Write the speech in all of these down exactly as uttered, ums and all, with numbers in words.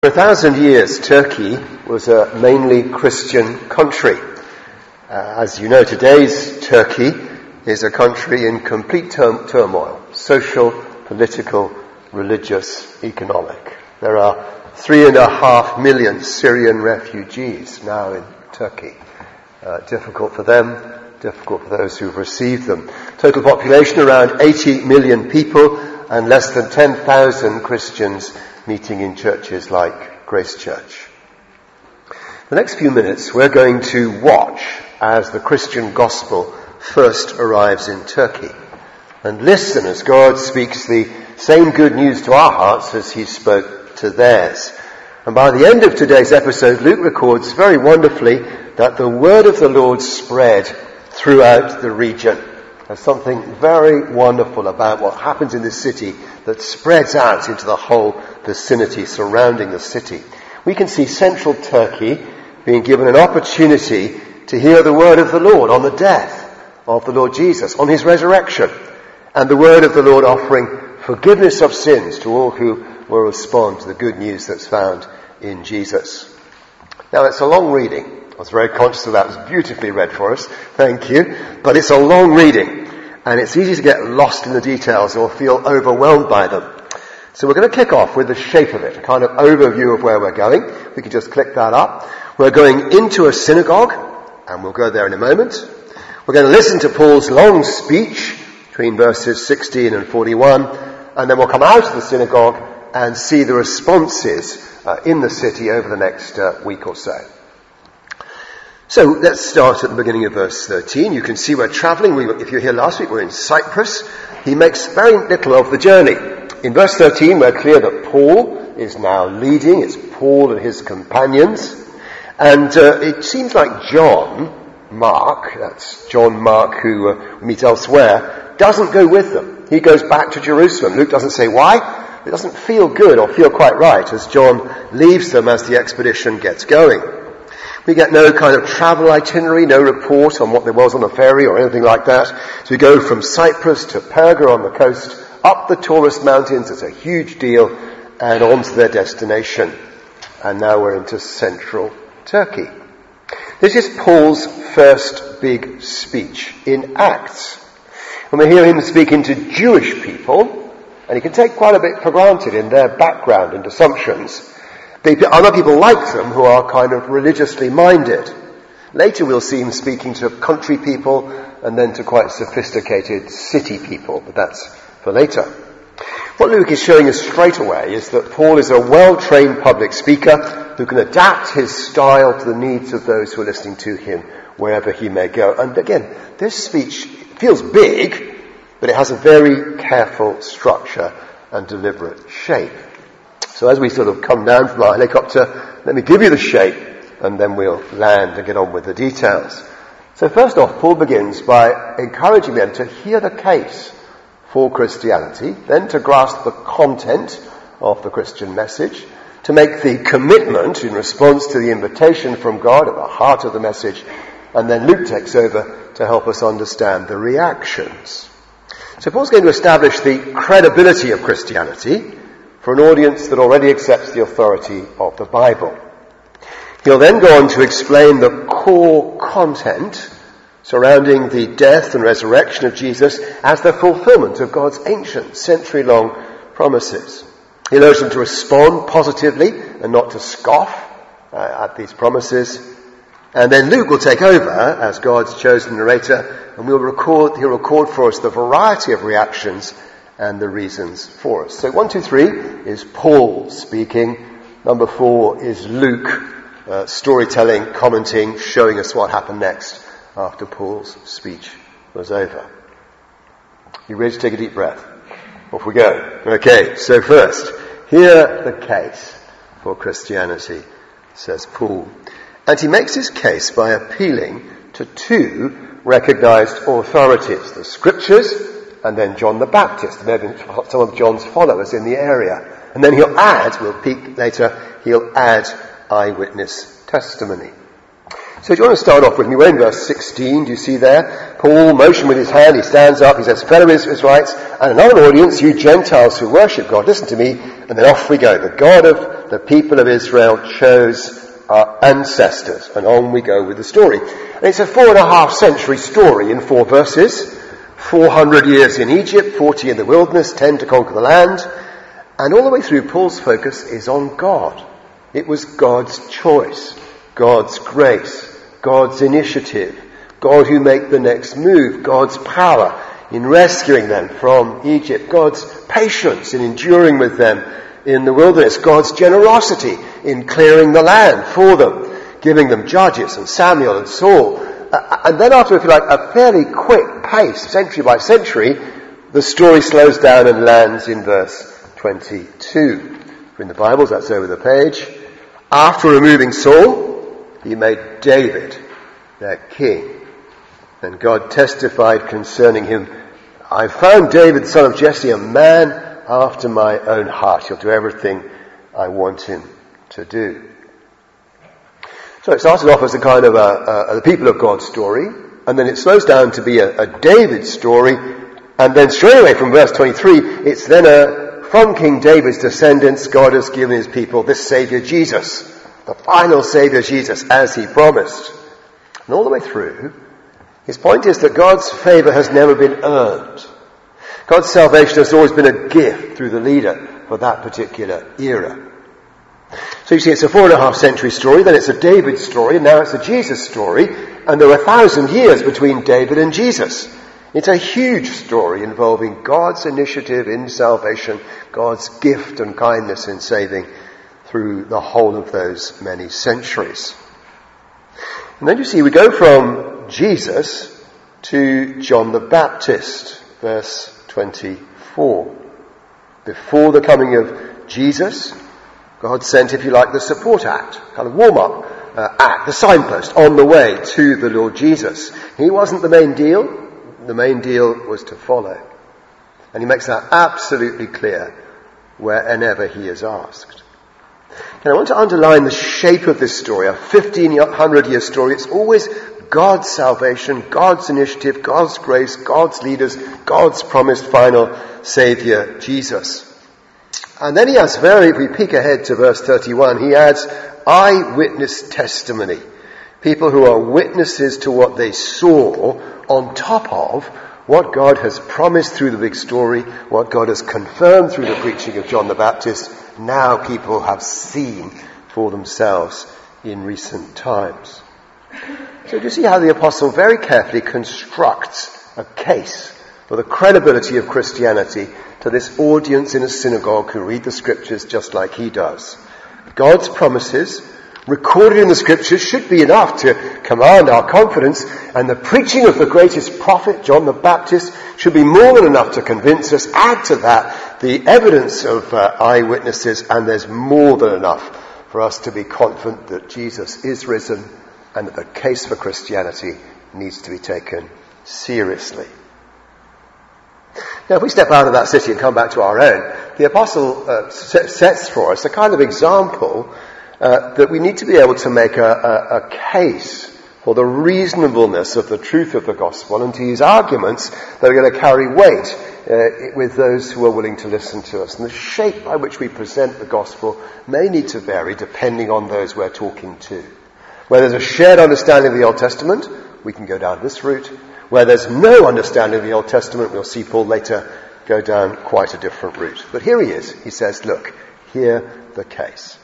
For a thousand years, Turkey was a mainly Christian country. Uh, as you know, today's Turkey is a country in complete tur- turmoil, social, political, religious, economic. There are three and a half million Syrian refugees now in Turkey. Uh, difficult for them, difficult for those who've received them. Total population around eighty million people and less than ten thousand Christians meeting in churches like Grace Church. The next few minutes we're going to watch as the Christian gospel first arrives in Turkey and listen as God speaks the same good news to our hearts as he spoke to theirs. And by the end of today's episode, Luke records very wonderfully that the word of the Lord spread throughout the region. There's something very wonderful about what happens in this city that spreads out into the whole vicinity surrounding the city. We can see central Turkey being given an opportunity to hear the word of the Lord on the death of the Lord Jesus, on his resurrection, and the word of the Lord offering forgiveness of sins to all who will respond to the good news that's found in Jesus. Now, it's a long reading. I was very conscious of that. It was beautifully read for us. Thank you. But it's a long reading, and it's easy to get lost in the details or feel overwhelmed by them. So we're going to kick off with the shape of it, a kind of overview of where we're going. We can just click that up. We're going into a synagogue, and we'll go there in a moment. We're going to listen to Paul's long speech between verses sixteen and forty-one, and then we'll come out of the synagogue and see the responses uh, in the city over the next uh, week or so. So let's start at the beginning of verse thirteen. You can see we're travelling. We, if you were here last week, we're in Cyprus. He makes very little of the journey. In verse thirteen, we're clear that Paul is now leading. It's Paul and his companions. And uh, it seems like John Mark, that's John Mark who uh, we meet elsewhere, doesn't go with them. He goes back to Jerusalem. Luke doesn't say why. It doesn't feel good or feel quite right as John leaves them as the expedition gets going. We get no kind of travel itinerary, no report on what there was on the ferry or anything like that. So we go from Cyprus to Perga on the coast, up the Taurus Mountains, it's a huge deal, and on to their destination. And now we're into central Turkey. This is Paul's first big speech in Acts. And we hear him speaking to Jewish people, and he can take quite a bit for granted in their background and assumptions. Other people like them who are kind of religiously minded. Later we'll see him speaking to country people and then to quite sophisticated city people, but that's for later. What Luke is showing us straight away is that Paul is a well-trained public speaker who can adapt his style to the needs of those who are listening to him wherever he may go. And again, this speech feels big, but it has a very careful structure and deliberate shape. So as we sort of come down from our helicopter, let me give you the shape, and then we'll land and get on with the details. So first off, Paul begins by encouraging them to hear the case for Christianity, then to grasp the content of the Christian message, to make the commitment in response to the invitation from God at the heart of the message, and then Luke takes over to help us understand the reactions. So Paul's going to establish the credibility of Christianity for an audience that already accepts the authority of the Bible. He'll then go on to explain the core content surrounding the death and resurrection of Jesus as the fulfillment of God's ancient, century-long promises. He'll urge them to respond positively and not to scoff uh, at these promises. And then Luke will take over as God's chosen narrator, and we'll record, he'll record for us the variety of reactions and the reasons for us. So one, two, three is Paul speaking. Number four is Luke uh, storytelling, commenting, showing us what happened next after Paul's speech was over. You ready to take a deep breath? Off we go. Okay, so first, hear the case for Christianity, says Paul. And he makes his case by appealing to two recognized authorities, the Scriptures and then John the Baptist, maybe some of John's followers in the area. And then he'll add, we'll peek later, he'll add eyewitness testimony. So do you want to start off with me? We're in verse sixteen, do you see there? Paul motioned with his hand, he stands up, he says, fellow Israelites, and another audience, you Gentiles who worship God, listen to me, and then off we go. The God of the people of Israel chose our ancestors. And on we go with the story. And it's a four and a half century story in four verses. four hundred years in Egypt, forty in the wilderness, ten to conquer the land. And all the way through, Paul's focus is on God. It was God's choice, God's grace, God's initiative, God who made the next move, God's power in rescuing them from Egypt, God's patience in enduring with them in the wilderness, God's generosity in clearing the land for them, giving them judges and Samuel and Saul. Uh, and then after, if you like, a fairly quick pace, century by century, the story slows down and lands in verse twenty-two. In the Bibles, that's over the page. After removing Saul, he made David their king. And God testified concerning him, I found David, son of Jesse, a man after my own heart. He'll do everything I want him to do. So it started off as a kind of a, a, a people of God story, and then it slows down to be a, a David story, and then straight away from verse twenty-three, it's then a from King David's descendants, God has given his people this Saviour Jesus, the final Saviour Jesus, as he promised. And all the way through, his point is that God's favour has never been earned. God's salvation has always been a gift through the leader for that particular era. So you see, it's a four and a half century story, then it's a David story, and now it's a Jesus story, and there are a thousand years between David and Jesus. It's a huge story involving God's initiative in salvation, God's gift and kindness in saving through the whole of those many centuries. And then you see, we go from Jesus to John the Baptist, verse twenty-four. Before the coming of Jesus, God sent, if you like, the support act, kind of warm-up uh, act, the signpost on the way to the Lord Jesus. He wasn't the main deal. The main deal was to follow. And he makes that absolutely clear wherever he is asked. And I want to underline the shape of this story, a fifteen hundred year story. It's always God's salvation, God's initiative, God's grace, God's leaders, God's promised final Saviour, Jesus. And then he adds, very, if we peek ahead to verse thirty-one, he adds eyewitness testimony. People who are witnesses to what they saw on top of what God has promised through the big story, what God has confirmed through the preaching of John the Baptist. Now people have seen for themselves in recent times. So do you see how the apostle very carefully constructs a case for the credibility of Christianity to this audience in a synagogue who read the scriptures just like he does? God's promises recorded in the scriptures should be enough to command our confidence, and the preaching of the greatest prophet, John the Baptist, should be more than enough to convince us. Add to that the evidence of uh, eyewitnesses, and there's more than enough for us to be confident that Jesus is risen and that the case for Christianity needs to be taken seriously. Now, if we step out of that city and come back to our own, the apostle uh, sets for us a kind of example Uh, that we need to be able to make a, a, a case for the reasonableness of the truth of the gospel and to use arguments that are going to carry weight uh, with those who are willing to listen to us. And the shape by which we present the gospel may need to vary depending on those we're talking to. Where there's a shared understanding of the Old Testament, we can go down this route. Where there's no understanding of the Old Testament, we'll see Paul later go down quite a different route. But here he is. He says, look, hear the case.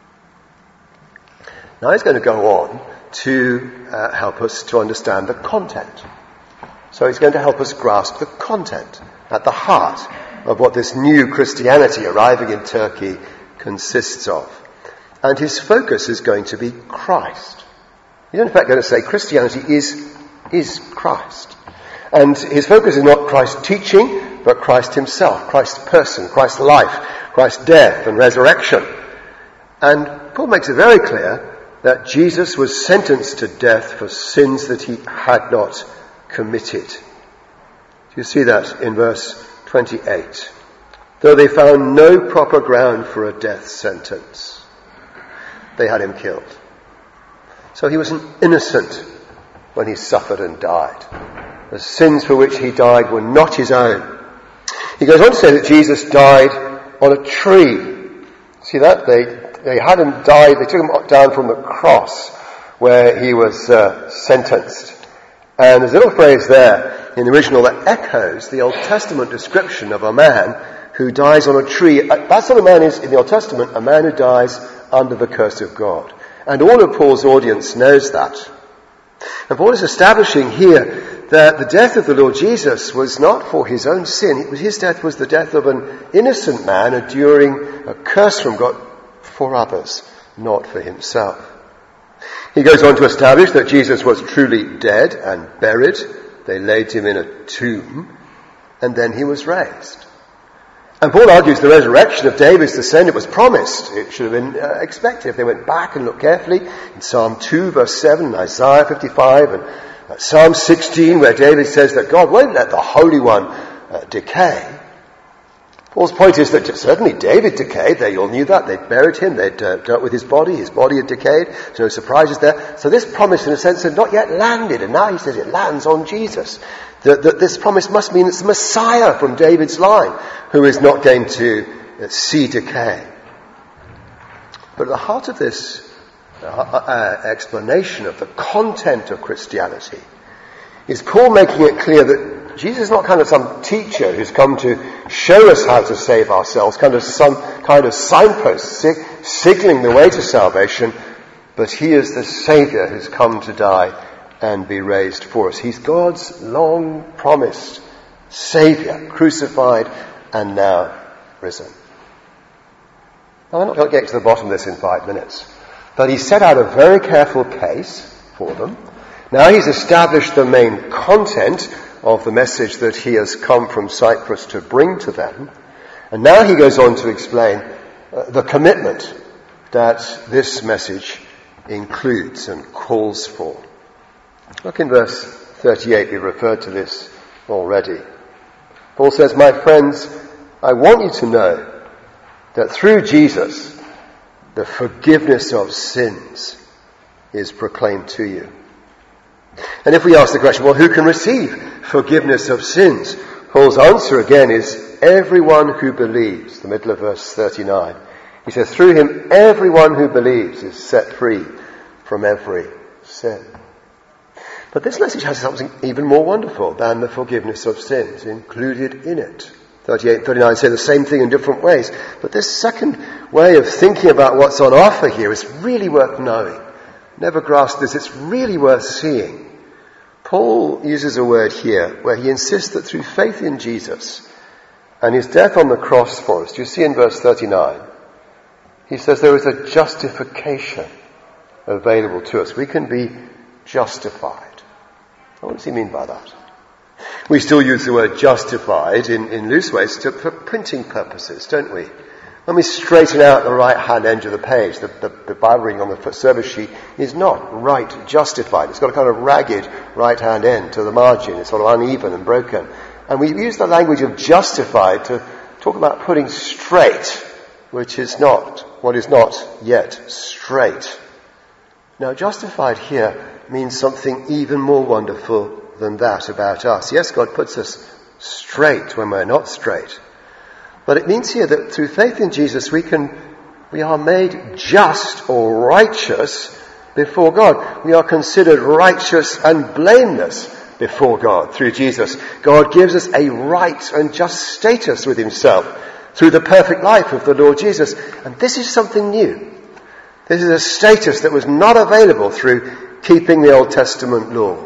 Now he's going to go on to uh, help us to understand the content. So he's going to help us grasp the content at the heart of what this new Christianity arriving in Turkey consists of. And his focus is going to be Christ. He's in fact going to say Christianity is, is Christ. And his focus is not Christ's teaching, but Christ himself, Christ's person, Christ's life, Christ's death and resurrection. And Paul makes it very clear that Jesus was sentenced to death for sins that he had not committed. You see that in verse twenty-eight. Though they found no proper ground for a death sentence, they had him killed. So he was an innocent when he suffered and died. The sins for which he died were not his own. He goes on to say that Jesus died on a tree. See that? They they had him die, they took him down from the cross where he was uh, sentenced. And there's a little phrase there in the original that echoes the Old Testament description of a man who dies on a tree. That sort of man is, in the Old Testament, a man who dies under the curse of God. And all of Paul's audience knows that. And Paul is establishing here that the death of the Lord Jesus was not for his own sin. His death was the death of an innocent man enduring a curse from God for others, not for himself. He goes on to establish that Jesus was truly dead and buried. They laid him in a tomb, and then he was raised. And Paul argues the resurrection of David's descendant was promised. It should have been uh, expected. If they went back and looked carefully in Psalm two, verse seven, Isaiah fifty-five, and uh, Psalm sixteen, where David says that God won't let the Holy One uh, decay. Paul's point is that certainly David decayed. They all knew that. They'd buried him. They'd uh, dealt with his body. His body had decayed. There's no surprises there. So this promise, in a sense, had not yet landed. And now he says it lands on Jesus. That, that this promise must mean it's the Messiah from David's line who is not going to uh, see decay. But at the heart of this uh, uh, explanation of the content of Christianity is Paul making it clear that Jesus is not kind of some teacher who's come to show us how to save ourselves, kind of some kind of signpost sig- signaling the way to salvation, but he is the Saviour who's come to die and be raised for us. He's God's long-promised Saviour, crucified and now risen. Now, I'm not going to get to the bottom of this in five minutes, but he set out a very careful case for them. Now he's established the main content of the message that he has come from Cyprus to bring to them. And now he goes on to explain uh, the commitment that this message includes and calls for. Look in verse thirty-eight, we referred to this already. Paul says, "My friends, I want you to know that through Jesus, the forgiveness of sins is proclaimed to you." And if we ask the question, well, who can receive forgiveness of sins? Paul's answer again is everyone who believes. The middle of verse thirty-nine. He says, through him, everyone who believes is set free from every sin. But this message has something even more wonderful than the forgiveness of sins included in it. thirty-eight and thirty-nine say the same thing in different ways. But this second way of thinking about what's on offer here is really worth knowing. Never grasp this. It's really worth seeing. Paul uses a word here where he insists that through faith in Jesus and his death on the cross for us, do you see in verse thirty-nine, he says there is a justification available to us. We can be justified. What does he mean by that? We still use the word justified in, in loose ways to, for printing purposes, don't we? When we straighten out the right-hand edge of the page, the, the, the Bible reading on the service sheet is not right justified. It's got a kind of ragged right-hand end to the margin. It's sort of uneven and broken. And we use the language of justified to talk about putting straight, which is not, what is not yet straight. Now, justified here means something even more wonderful than that about us. Yes, God puts us straight when we're not straight. But it means here that through faith in Jesus we can, we are made just or righteous before God. We are considered righteous and blameless before God through Jesus. God gives us a right and just status with himself through the perfect life of the Lord Jesus. And this is something new. This is a status that was not available through keeping the Old Testament law.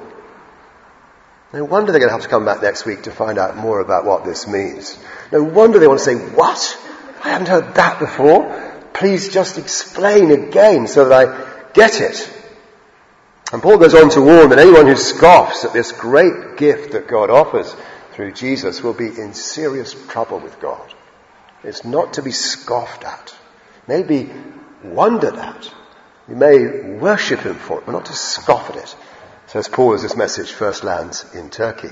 No wonder they're going to have to come back next week to find out more about what this means. No wonder they want to say, what? I haven't heard that before. Please just explain again so that I get it. And Paul goes on to warn that anyone who scoffs at this great gift that God offers through Jesus will be in serious trouble with God. It's not to be scoffed at. Maybe wondered at. We may worship him for it, but not to scoff at it. So as Paul, as this message first lands in Turkey.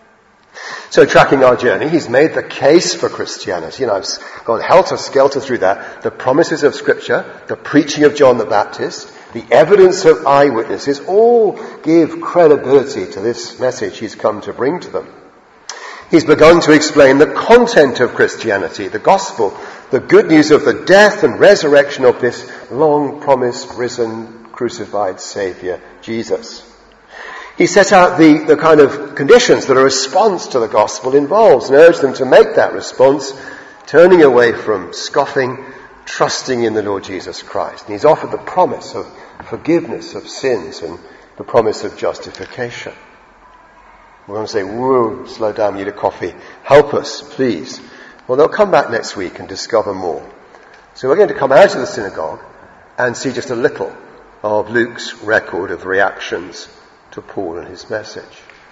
So tracking our journey, he's made the case for Christianity, and I've gone helter-skelter through that. The promises of Scripture, the preaching of John the Baptist, the evidence of eyewitnesses, all give credibility to this message he's come to bring to them. He's begun to explain the content of Christianity, the gospel the good news of the death and resurrection of this long-promised, risen, crucified Saviour, Jesus. He set out the, the kind of conditions that a response to the gospel involves and urged them to make that response, turning away from scoffing, trusting in the Lord Jesus Christ. And he's offered the promise of forgiveness of sins and the promise of justification. We're going to say, whoa, slow down, we need a coffee. Help us, please. Well, they'll come back next week and discover more. So we're going to come out of the synagogue and see just a little of Luke's record of reactions to Paul and his message.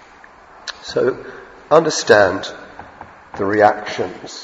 So, understand the reactions.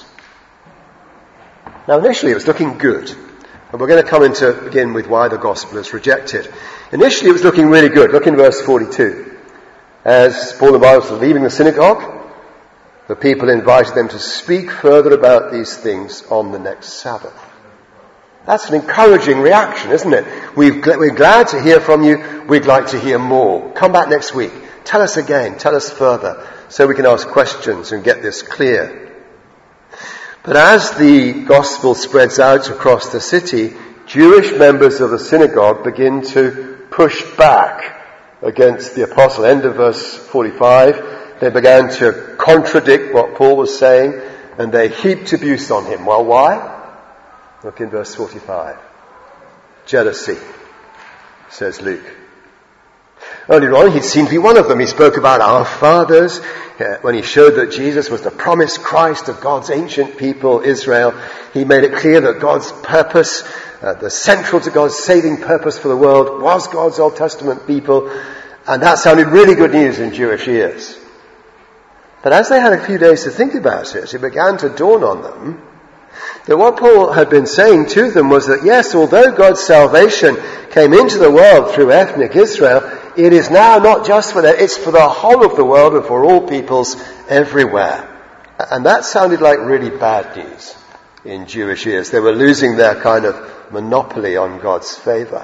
Now, initially it was looking good. And we're going to come into begin with why the gospel is rejected. Initially it was looking really good. Look in verse forty-two. As Paul and Barnabas were leaving the synagogue, the people invited them to speak further about these things on the next Sabbath. That's an encouraging reaction, isn't it? We've, we're glad to hear from you. We'd like to hear more. Come back next week. Tell us again. Tell us further so we can ask questions and get this clear. But as the gospel spreads out across the city, Jewish members of the synagogue begin to push back against the apostle. End of verse forty-five. They began to contradict what Paul was saying and they heaped abuse on him. Well, why? Look in verse forty-five. Jealousy, says Luke. Earlier on, he'd seemed to be one of them. He spoke about our fathers uh, when he showed that Jesus was the promised Christ of God's ancient people, Israel. He made it clear that God's purpose, uh, the central to God's saving purpose for the world, was God's Old Testament people. And that sounded really good news in Jewish ears. But as they had a few days to think about it, it began to dawn on them that what Paul had been saying to them was that, yes, although God's salvation came into the world through ethnic Israel, it is now not just for them, it's for the whole of the world and for all peoples everywhere. And that sounded like really bad news in Jewish ears. They were losing their kind of monopoly on God's favour.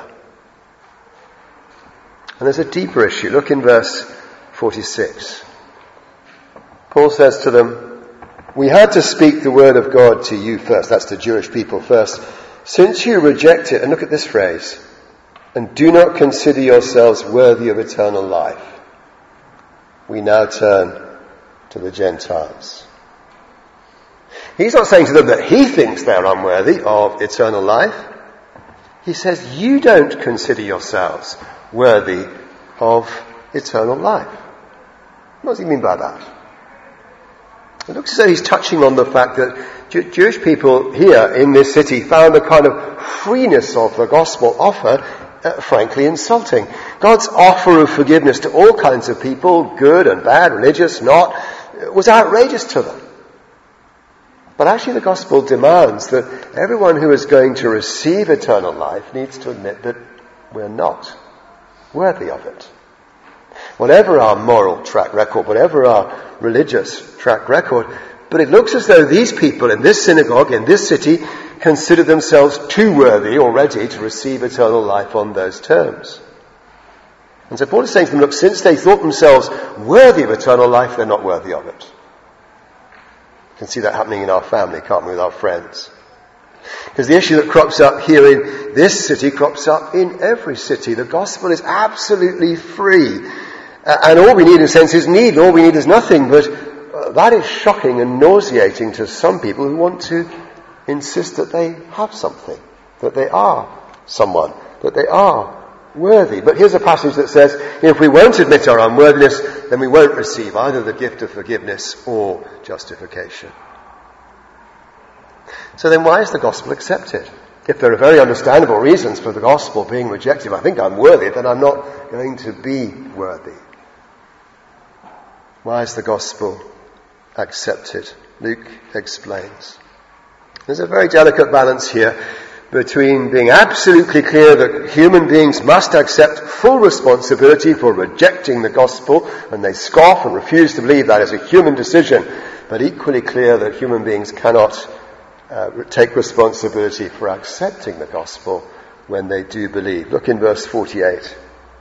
And there's a deeper issue. Look in verse forty-six. Paul says to them, we had to speak the word of God to you first. That's the Jewish people first. Since you reject it, and look at this phrase, and do not consider yourselves worthy of eternal life, we now turn to the Gentiles. He's not saying to them that he thinks they're unworthy of eternal life. He says you don't consider yourselves worthy of eternal life. What does he mean by that? It looks as though he's touching on the fact that Jew- Jewish people here in this city found the kind of freeness of the gospel offer uh, frankly insulting. God's offer of forgiveness to all kinds of people, good and bad, religious, not, was outrageous to them. But actually the gospel demands that everyone who is going to receive eternal life needs to admit that we're not worthy of it. Whatever our moral track record, whatever our religious track record, but it looks as though these people in this synagogue, in this city, consider themselves too worthy already to receive eternal life on those terms. And so Paul is saying to them, look, since they thought themselves worthy of eternal life, they're not worthy of it. You can see that happening in our family, can't we, with our friends? Because the issue that crops up here in this city crops up in every city. The gospel is absolutely free. Uh, and all we need in a sense is need. All we need is nothing. But uh, that is shocking and nauseating to some people who want to insist that they have something, that they are someone, that they are worthy. But here's a passage that says, if we won't admit our unworthiness, then we won't receive either the gift of forgiveness or justification. So then why is the gospel accepted? If there are very understandable reasons for the gospel being rejected, if I think I'm worthy, then I'm not going to be worthy. Why is the gospel accepted? Luke explains. There's a very delicate balance here between being absolutely clear that human beings must accept full responsibility for rejecting the gospel, and they scoff and refuse to believe that is a human decision, but equally clear that human beings cannot uh, take responsibility for accepting the gospel when they do believe. Look in verse forty-eight.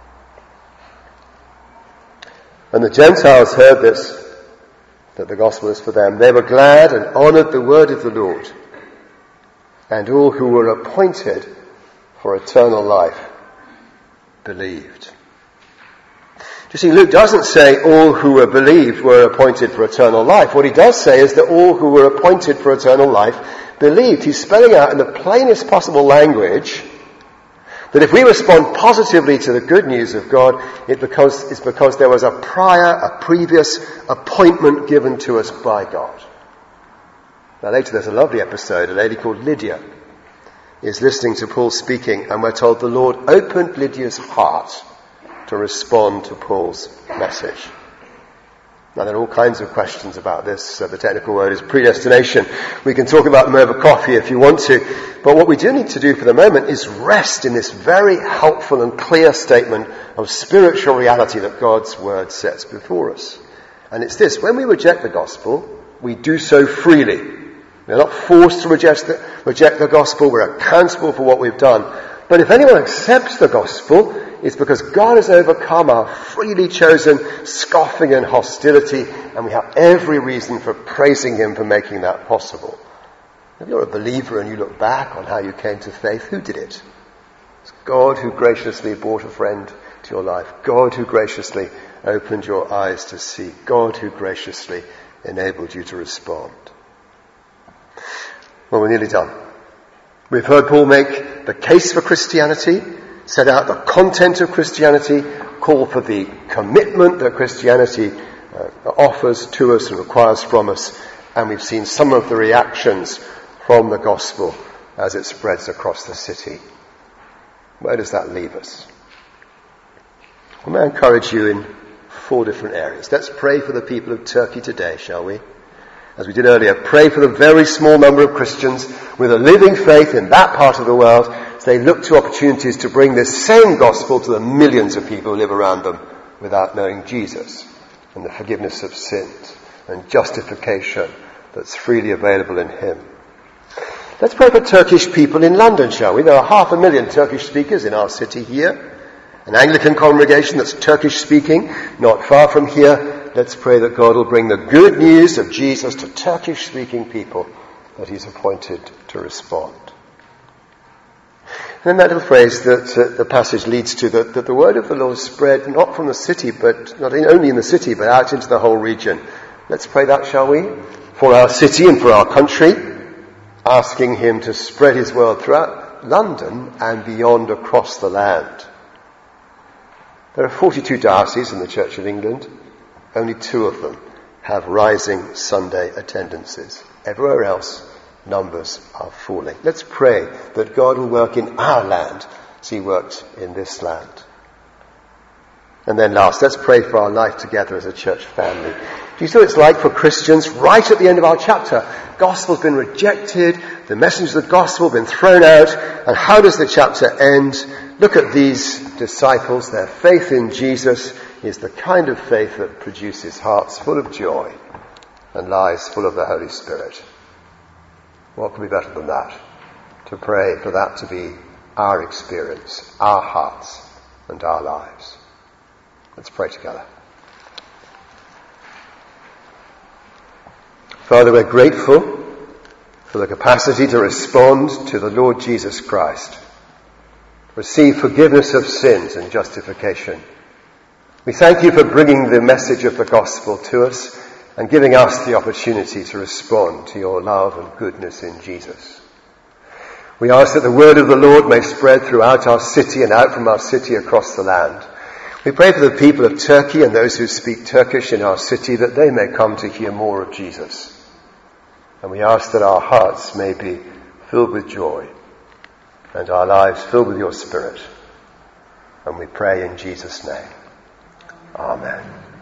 When the Gentiles heard this, that the gospel is for them, they were glad and honoured the word of the Lord. and all who were appointed for eternal life believed. You see, Luke doesn't say all who were believed were appointed for eternal life. What he does say is that all who were appointed for eternal life believed. He's spelling out in the plainest possible language that if we respond positively to the good news of God, it because, it's because there was a prior, a previous appointment given to us by God. Now later there's a lovely episode. A lady called Lydia is listening to Paul speaking, and we're told the Lord opened Lydia's heart to respond to Paul's message. Now there are all kinds of questions about this. So the technical word is predestination. We can talk about them over coffee if you want to. But what we do need to do for the moment is rest in this very helpful and clear statement of spiritual reality that God's word sets before us. And it's this: when we reject the gospel, we do so freely. We're not forced to reject the, reject the gospel. We're accountable for what we've done. But if anyone accepts the gospel, it's because God has overcome our freely chosen scoffing and hostility, and we have every reason for praising him for making that possible. If you're a believer and you look back on how you came to faith, who did it? It's God who graciously brought a friend to your life. God who graciously opened your eyes to see. God who graciously enabled you to respond. Well, we're nearly done. We've heard Paul make the case for Christianity, set out the content of Christianity, call for the commitment that Christianity uh, offers to us and requires from us, and we've seen some of the reactions from the gospel as it spreads across the city. Where does that leave us? Well, may I encourage you in four different areas. Let's pray for the people of Turkey today, shall we? As we did earlier, pray for the very small number of Christians with a living faith in that part of the world as they look to opportunities to bring this same gospel to the millions of people who live around them without knowing Jesus and the forgiveness of sins and justification that's freely available in him. Let's pray for Turkish people in London, shall we? There are half a million Turkish speakers in our city here. An Anglican congregation that's Turkish speaking, not far from here. Let's pray that God will bring the good news of Jesus to Turkish speaking people that he's appointed to respond. And then that little phrase that uh, the passage leads to, that, that the word of the Lord spread not from the city, but not in, only in the city, but out into the whole region. Let's pray that, shall we? For our city and for our country, asking him to spread his word throughout London and beyond across the land. There are forty-two dioceses in the Church of England. Only two of them have rising Sunday attendances. Everywhere else, numbers are falling. Let's pray that God will work in our land as he worked in this land. And then last, let's pray for our life together as a church family. Do you see what it's like for Christians right at the end of our chapter? Gospel's been rejected, the message of the gospel been thrown out, and how does the chapter end? Look at these disciples. Their faith in Jesus is the kind of faith that produces hearts full of joy and lives full of the Holy Spirit. What could be better than that? To pray for that to be our experience, our hearts and our lives. Let's pray together. Father, we're grateful for the capacity to respond to the Lord Jesus Christ, receive forgiveness of sins and justification. We thank you for bringing the message of the gospel to us and giving us the opportunity to respond to your love and goodness in Jesus. We ask that the word of the Lord may spread throughout our city and out from our city across the land. We pray for the people of Turkey and those who speak Turkish in our city, that they may come to hear more of Jesus. And we ask that our hearts may be filled with joy and our lives filled with your Spirit. And we pray in Jesus' name. Amen.